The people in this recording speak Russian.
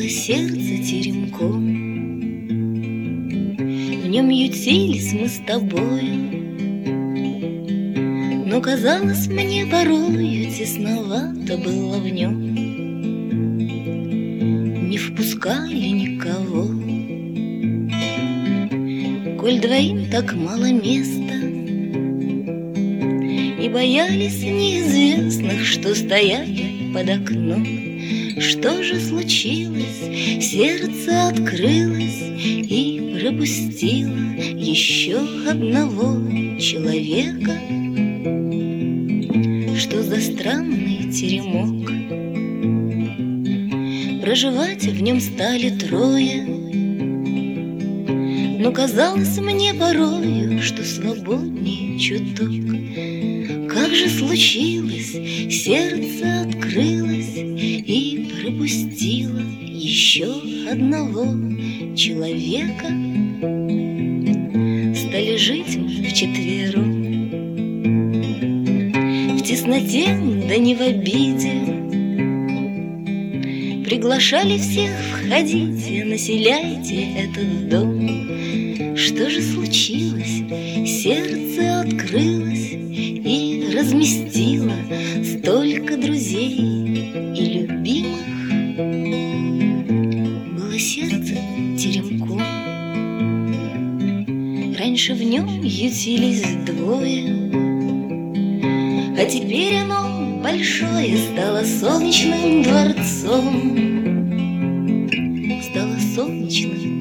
было сердце теремком. В нем ютились мы с тобою, но казалось мне порою тесновато было в нем. Не впускали никого, коль двоим так мало места, и боялись неизвестных, что стояли под окном. Что же случилось? Сердце открылось и пропустило еще одного человека. Что за странный теремок? Проживать в нем стали трое, но казалось мне порою, что свободнее чуток. Как же случилось? Сердце открылось и пропустило еще одного человека. Стали жить мы вчетвером, в тесноте, да не в обиде. Приглашали всех: входите, населяйте этот дом. Что же случилось? Сердце открылось и разместило столько друзей и любимых. Было сердце теремком, раньше в нем ютились двое, а теперь оно большое стало солнечным дворцом. Стало солнечным